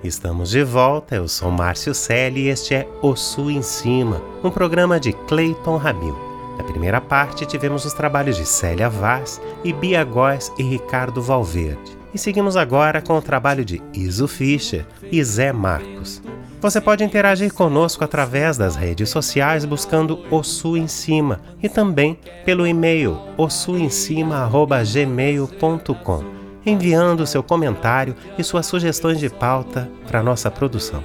Estamos de volta, eu sou Márcio Selle e este é O Sul em Cima, um programa de Cleiton Ramil. Na primeira parte tivemos os trabalhos de Célia Vaz e Bia Góes e Ricardo Valverde. E seguimos agora com o trabalho de Iso Fischer e Zé Marcos. Você pode interagir conosco através das redes sociais buscando O Sul em Cima e também pelo e-mail osulemcima@gmail.com, enviando seu comentário e suas sugestões de pauta para nossa produção.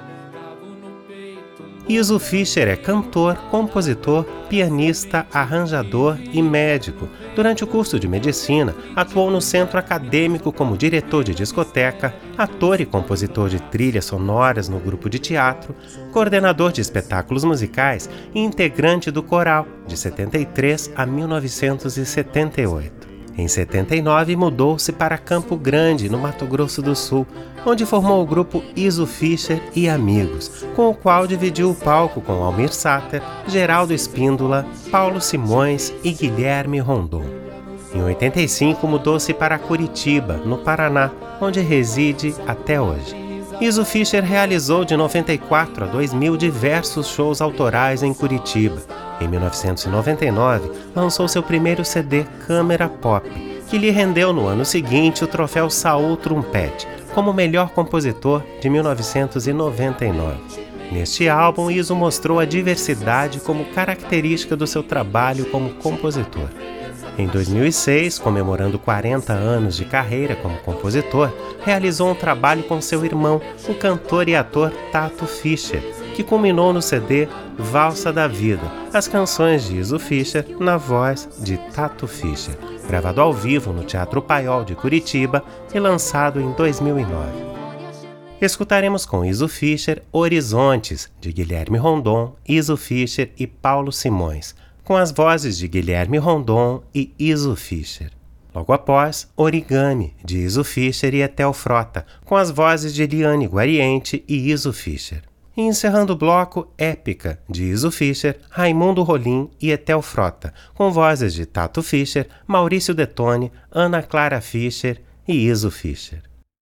Iso Fischer é cantor, compositor, pianista, arranjador e médico. Durante o curso de medicina, atuou no centro acadêmico como diretor de discoteca, ator e compositor de trilhas sonoras no grupo de teatro, coordenador de espetáculos musicais e integrante do coral, de 73 a 1978. Em 79, mudou-se para Campo Grande, no Mato Grosso do Sul, onde formou o grupo Iso Fischer e Amigos, com o qual dividiu o palco com Almir Sater, Geraldo Espíndola, Paulo Simões e Guilherme Rondon. Em 85, mudou-se para Curitiba, no Paraná, onde reside até hoje. Iso Fischer realizou de 94 a 2000 diversos shows autorais em Curitiba. Em 1999, lançou seu primeiro CD Câmera Pop, que lhe rendeu no ano seguinte o troféu Saul Trumpet, como melhor compositor de 1999. Neste álbum, Iso mostrou a diversidade como característica do seu trabalho como compositor. Em 2006, comemorando 40 anos de carreira como compositor, realizou um trabalho com seu irmão, o cantor e ator Tato Fischer, que culminou no CD Valsa da Vida, as canções de Iso Fischer na voz de Tato Fischer, gravado ao vivo no Teatro Paiol de Curitiba e lançado em 2009. Escutaremos com Iso Fischer Horizontes, de Guilherme Rondon, Iso Fischer e Paulo Simões, com as vozes de Guilherme Rondon e Iso Fischer. Logo após, Origami, de Iso Fischer e Etel Frota, com as vozes de Eliane Guariente e Iso Fischer. E encerrando o bloco, Épica, de Iso Fischer, Raimundo Rolim e Etel Frota, com vozes de Tato Fischer, Maurício Detone, Ana Clara Fischer e Iso Fischer.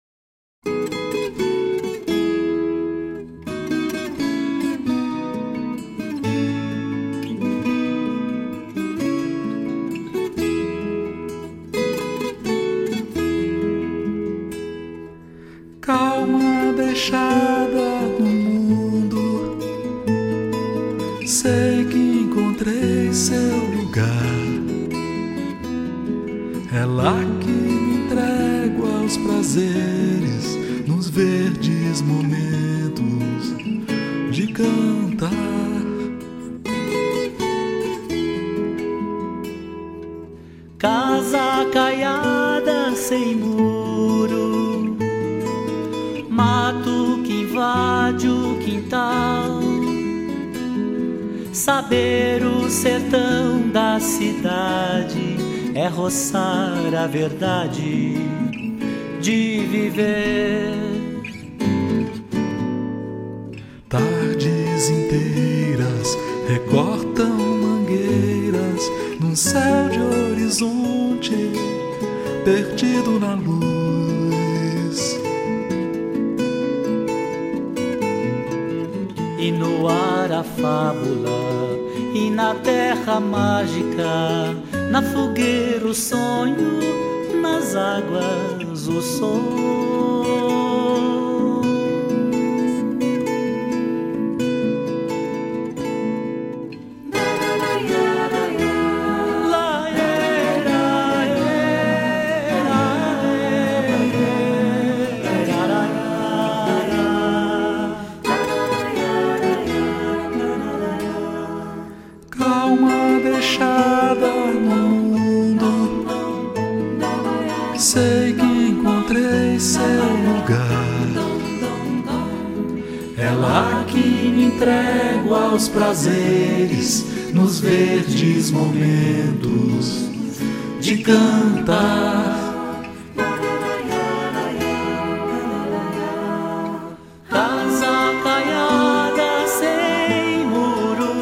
Calma deixada no mundo, sei que encontrei seu lugar. É lá que me entrego aos prazeres, nos verdes momentos de cantar. Casa caiada sem muro, mato que invade o quintal. Saber o sertão da cidade é roçar a verdade de viver. Tardes inteiras recortam mangueiras num céu de horizonte perdido na luz. E no ar a fábula, e na terra mágica, na fogueira o sonho, nas águas o som. Sei que encontrei seu lugar. É lá que me entrego aos prazeres, nos verdes momentos de cantar. Casa caiada sem muro,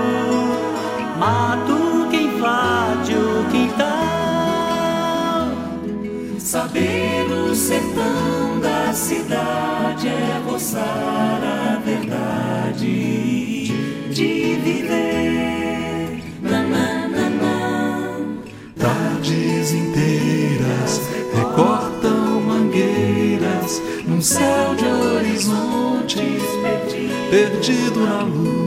mato que invade o quintal. Saber o sertão da cidade é perdido na luz.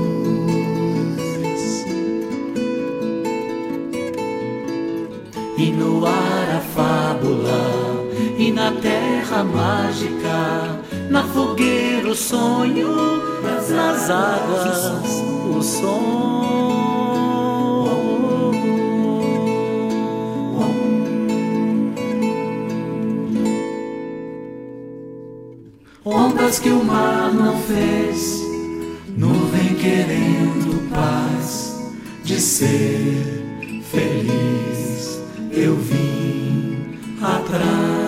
E no ar a fábula, e na terra mágica, na fogueira o sonho, nas águas o som. Ondas que o mar não fez, nuvem querendo paz, de ser feliz eu vim atrás.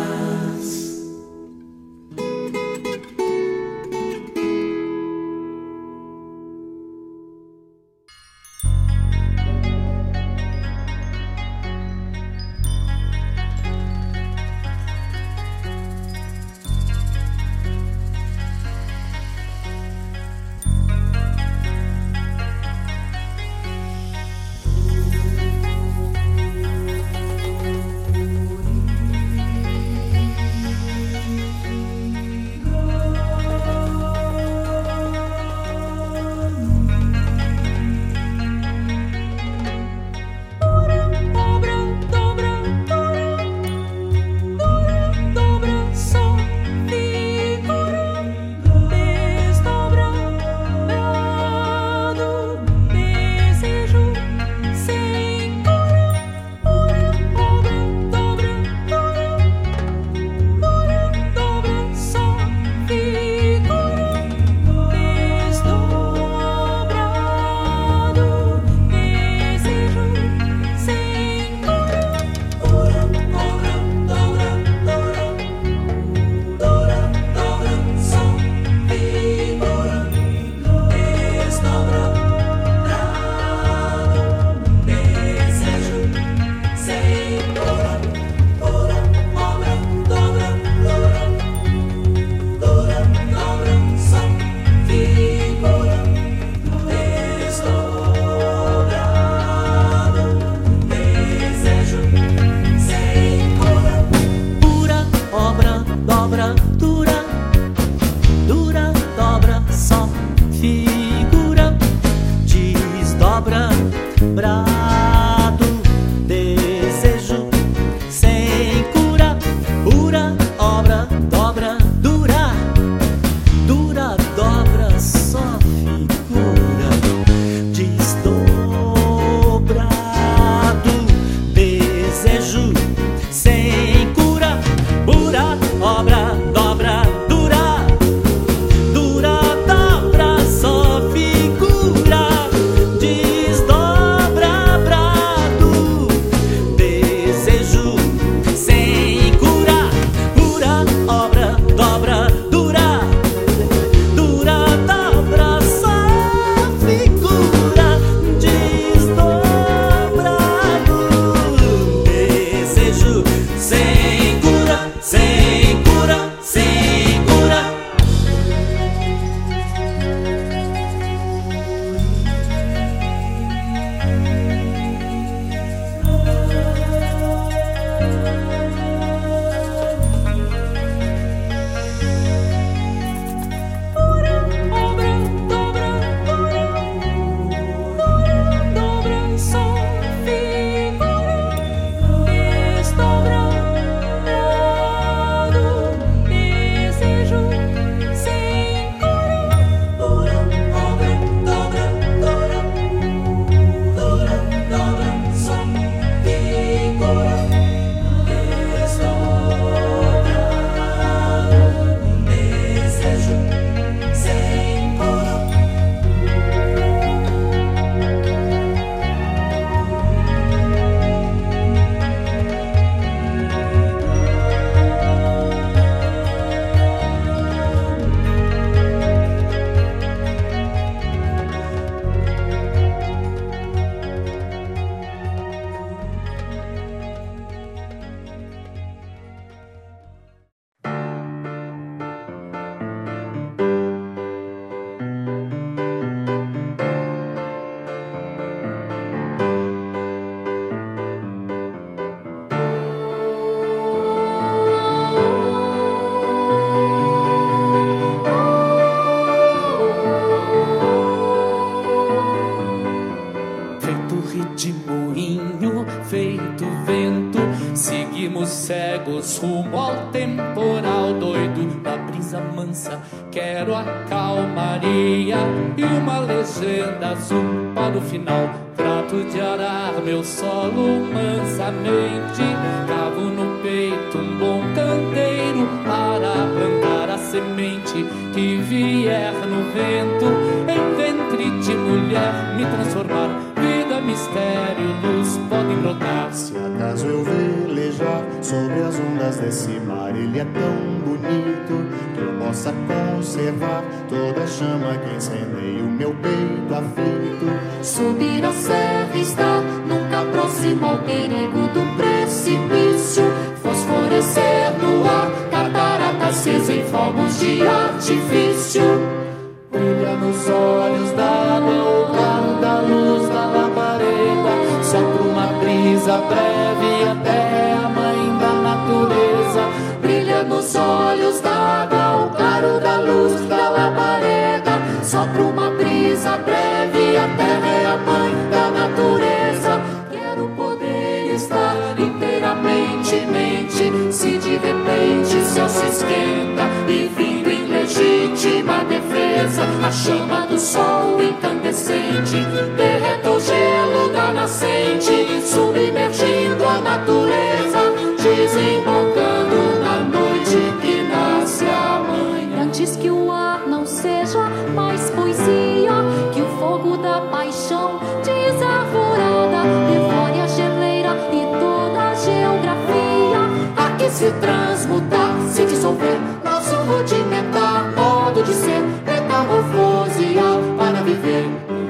feito redemoinho, feito vento, seguimos cegos rumo ao temporal doido da brisa mansa. Quero a calmaria e uma legenda azul para o final. Trato de arar meu solo mansamente, cavo no peito um bom canteiro para plantar a semente que vier no vento, em ventre de mulher me transformar. Vida, mistério, luz podem brotar. Se acaso eu velejar sobre as ondas desse mar, ele é tão bonito que eu possa conservar toda a chama que incendeia o meu peito aflito. Subir a serra está nunca próximo ao perigo do precipício. Fosforescer no ar, catarata acesa em fogos de artifício. Brilha nos olhos d'água o claro da luz da labareda. Sopra uma brisa breve, a terra é a mãe da natureza. Brilha nos olhos d'água o claro da luz da labareda. Sopra uma brisa breve, a terra é a mãe da natureza. Quero poder estar inteiramente mente, se de repente o céu se esquenta e vindo em legítima defesa a chama do sol incandescente derreta o gelo da nascente, submergindo a natureza, desembocando na noite que nasce amanhã. Antes que o ar não seja mais poesia, que o fogo da paixão desarvorada devore a geleira e toda a geografia. Há que se transmutar, se dissolver, nosso rudimentar modo de ser, metamorfosear para viver.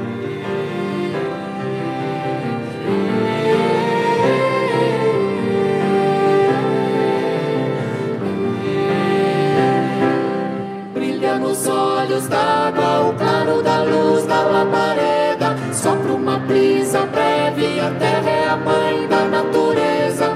Brilha nos olhos d'água o claro da luz da labareda. Sopra uma brisa breve, a terra é a mãe da natureza.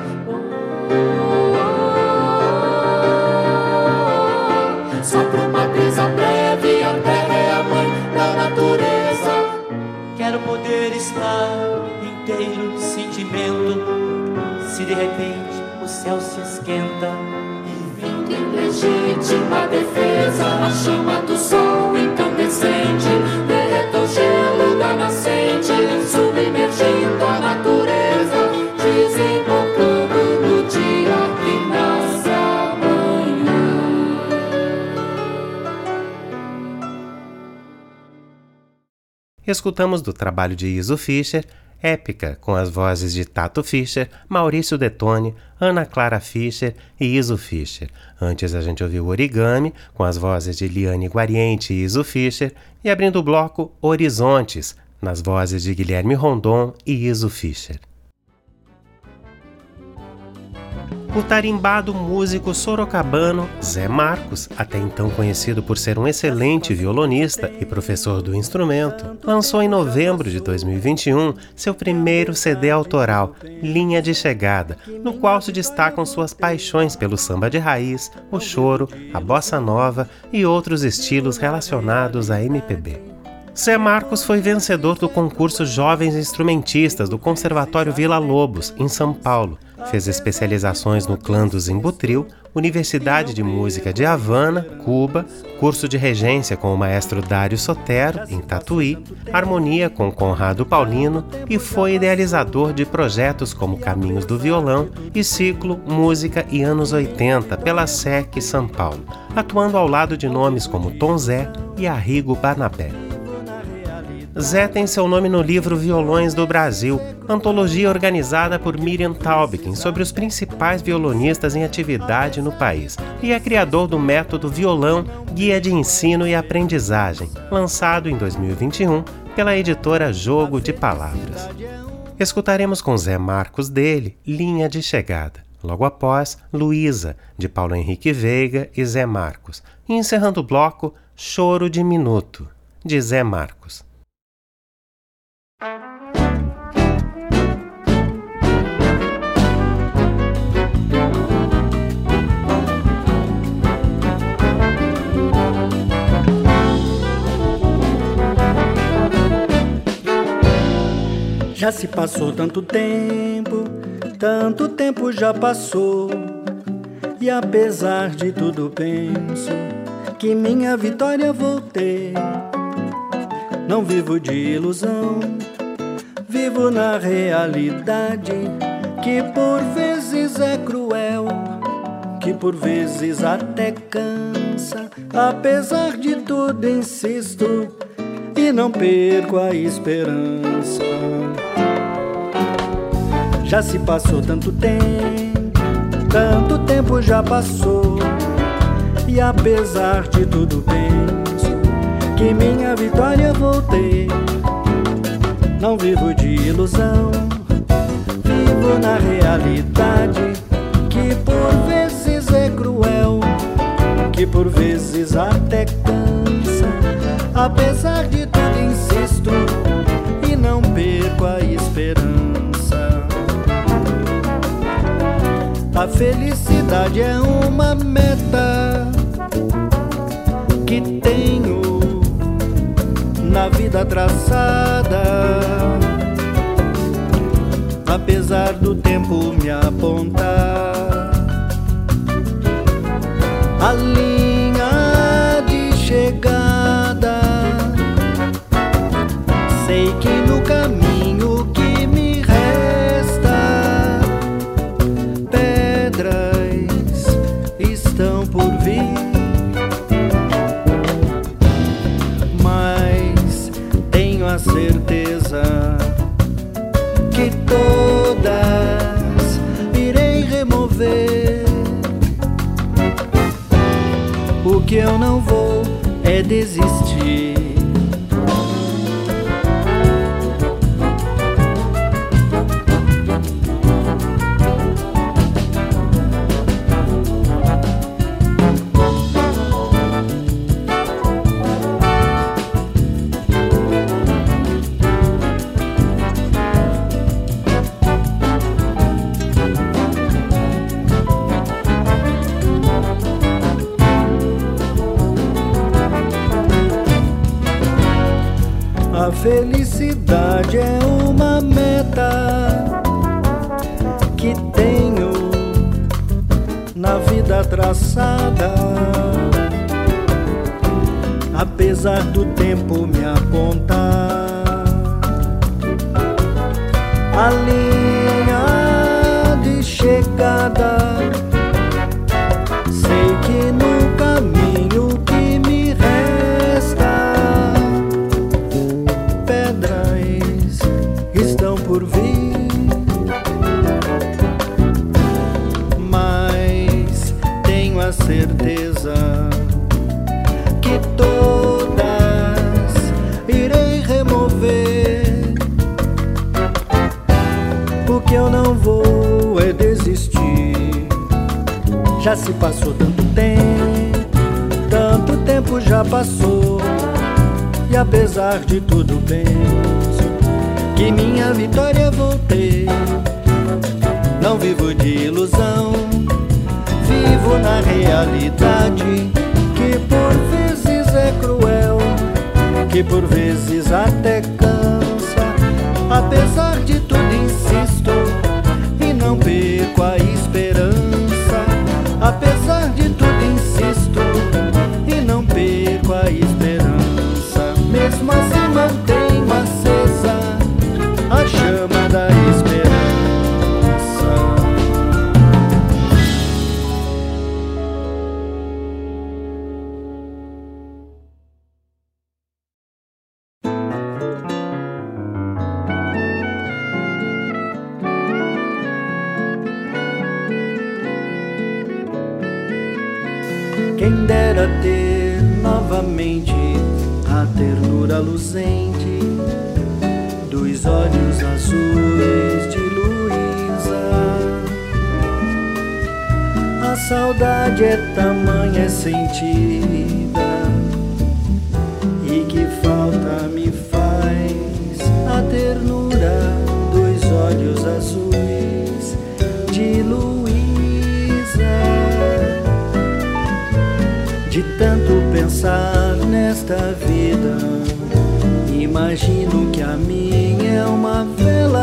Sopra uma brisa breve, a terra é a mãe da natureza. Quero poder estar inteiro de sentimento, se de repente o céu se esquenta. Vindo em legítima defesa, a chama do sol incandescente derreta o gelo da nascente, submergindo a natureza, desembocando no dia que nasce amanhã. Escutamos do trabalho de Iso Fischer, Épica, com as vozes de Tato Fischer, Maurício Detone, Ana Clara Fischer e Iso Fischer. Antes a gente ouviu Origami, com as vozes de Liane Guariente e Iso Fischer, e abrindo o bloco Horizontes, nas vozes de Guilherme Rondon e Iso Fischer. O tarimbado músico sorocabano Zé Marcos, até então conhecido por ser um excelente violonista e professor do instrumento, lançou em novembro de 2021 seu primeiro CD autoral, Linha de Chegada, no qual se destacam suas paixões pelo samba de raiz, o choro, a bossa nova e outros estilos relacionados à MPB. Zé Marcos foi vencedor do concurso Jovens Instrumentistas do Conservatório Vila Lobos, em São Paulo. Fez especializações no clã do Zimbutril, Universidade de Música de Havana, Cuba, curso de regência com o maestro Dário Sotero, em Tatuí, harmonia com Conrado Paulino e foi idealizador de projetos como Caminhos do Violão e ciclo Música e Anos 80 pela SEC São Paulo, atuando ao lado de nomes como Tom Zé e Arrigo Barnabé. Zé tem seu nome no livro Violões do Brasil, antologia organizada por Miriam Taubkin sobre os principais violonistas em atividade no país, e é criador do método Violão, Guia de Ensino e Aprendizagem, lançado em 2021 pela editora Jogo de Palavras. Escutaremos com Zé Marcos dele Linha de Chegada. Logo após, Luísa, de Paulo Henrique Veiga e Zé Marcos. E encerrando o bloco, Choro de Minuto, de Zé Marcos. Já se passou tanto tempo já passou. E apesar de tudo penso que minha vitória vou ter. Não vivo de ilusão, vivo na realidade, que por vezes é cruel, que por vezes até cansa. Apesar de tudo insisto e não perco a esperança. Já se passou tanto tempo já passou. E apesar de tudo penso que minha vitória vou ter. Não vivo de ilusão, vivo na realidade, que por vezes é cruel, que por vezes até cansa. Apesar de tudo insisto e não perco a esperança. A felicidade é uma meta que tenho na vida traçada. Apesar do tempo me apontar a linha de chegada, sei que no caminho que me resta pedras estão por vir, mas tenho a certeza que todas irei remover. O que eu não vou é desistir. A felicidade é uma meta que tenho na vida traçada. Apesar do tempo me apontar a linha de chegada, sei que no caminho que me resta estão por vir, mas tenho a certeza que todas irei remover. O que eu não vou é desistir. Já se passou tanto tempo já passou. E apesar de tudo penso que minha vitória vou ter. Não vivo de ilusão, vivo na realidade, que por vezes é cruel, que por vezes até cansa. Apesar de tudo insisto e não perco a esperança. Apesar de tudo insisto e não perco a esperança. Mesmo assim mantenho acesa a chama da esperança. Quem dera ter novamente a ternura luzente dos olhos azuis de Luísa. A saudade é tamanha, é sentida, e que falta me faz a ternura dos olhos azuis de Luísa. De tanto pensar nesta vida, imagino que a minha é uma vela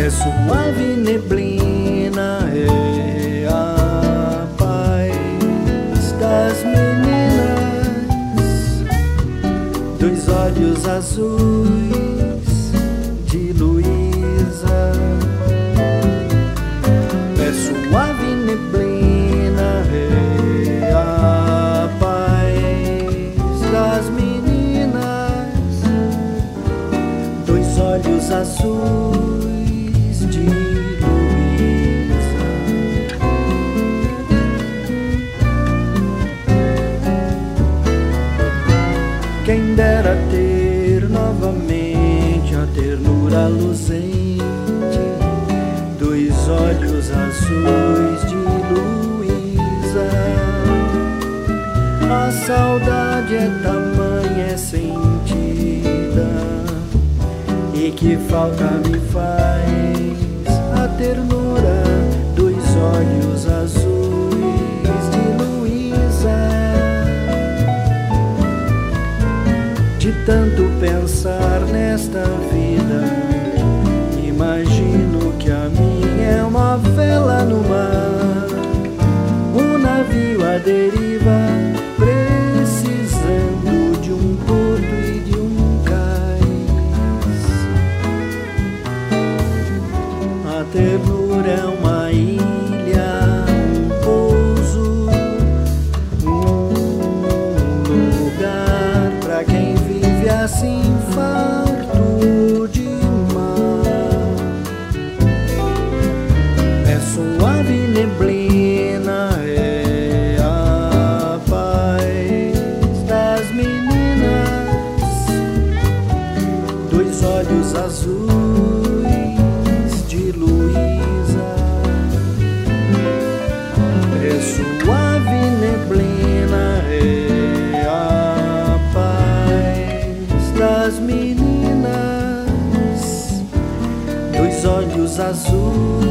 É suave neblina, é a paz das meninas, dois olhos azuis de Luísa. É suave neblina, é a paz das meninas, dois olhos azuis de Luísa. Quem dera ter novamente a ternura luzente, dois olhos azuis de Luísa. A saudade é tamanha, é sentida, e que falta me faz a ternura, dois olhos azuis de Luísa. De tanto pensar nesta vida, imagino que a minha é uma vela no mar, um navio à deriva, precisando de um porto e de um cais. A ternura é uma ilha, um pouso, um lugar pra quem vive assim farto de mar. É suave neblina, é a paz das meninas, dois olhos azuis de Luísa. É suave neblina, é a paz das meninas, dois olhos azuis.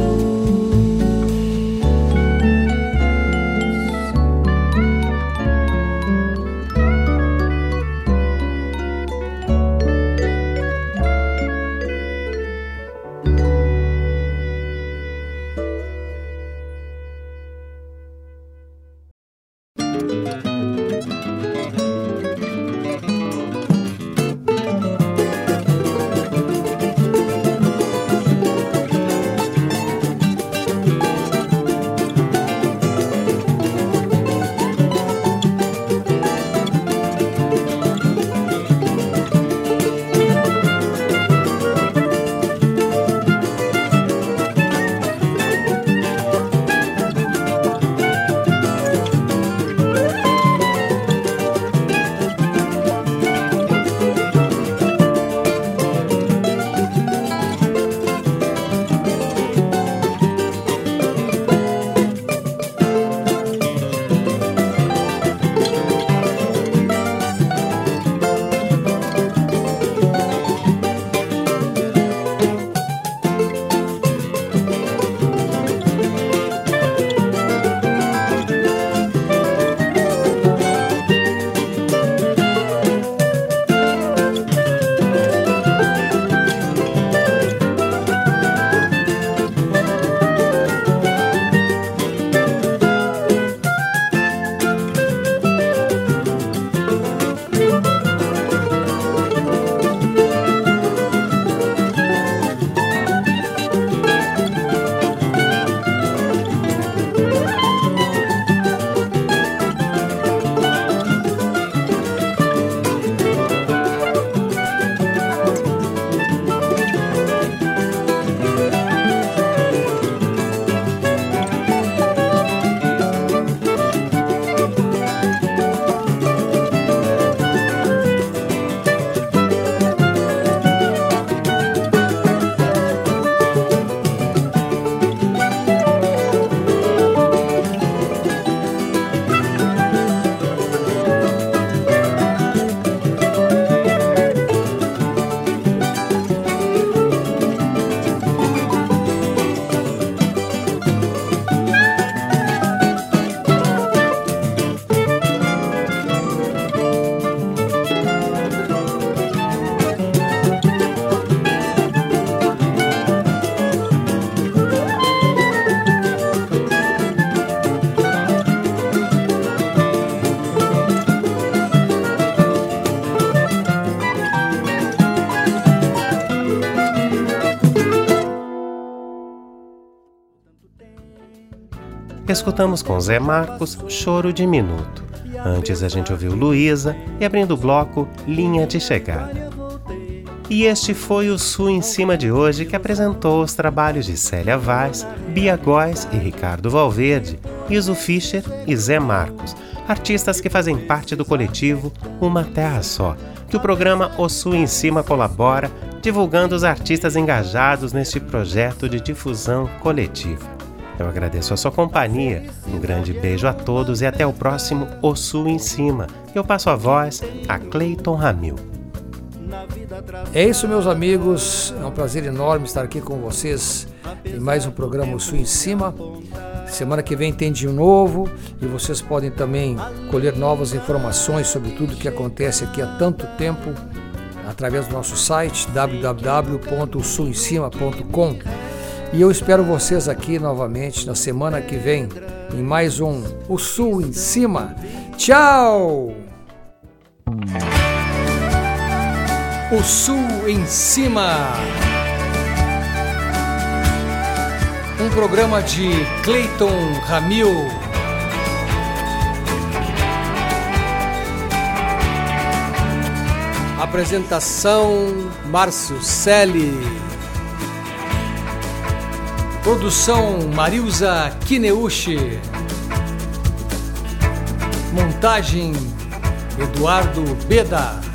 Escutamos com Zé Marcos, Choro Diminuto. Antes a gente ouviu Luísa e, abrindo o bloco, Linha de Chegada. E este foi o Sul em Cima de hoje, que apresentou os trabalhos de Célia Vaz, Bia Góes e Ricardo Valverde, Iso Fischer e Zé Marcos, artistas que fazem parte do coletivo Uma Terra Só, que o programa O Sul em Cima colabora, divulgando os artistas engajados neste projeto de difusão coletiva. Eu agradeço a sua companhia, um grande beijo a todos e até o próximo O Sul em Cima. Eu passo a voz a Cleiton Ramil. É isso, meus amigos, é um prazer enorme estar aqui com vocês em mais um programa O Sul em Cima. Semana que vem tem de novo e vocês podem também colher novas informações sobre tudo que acontece aqui há tanto tempo através do nosso site www.sulemcima.com. E eu espero vocês aqui novamente na semana que vem em mais um O Sul em Cima. Tchau! O Sul em Cima. Um programa de Cleiton Ramil. Apresentação Márcio Selle. Produção Marilza Kineuchi. Montagem Eduardo Beda.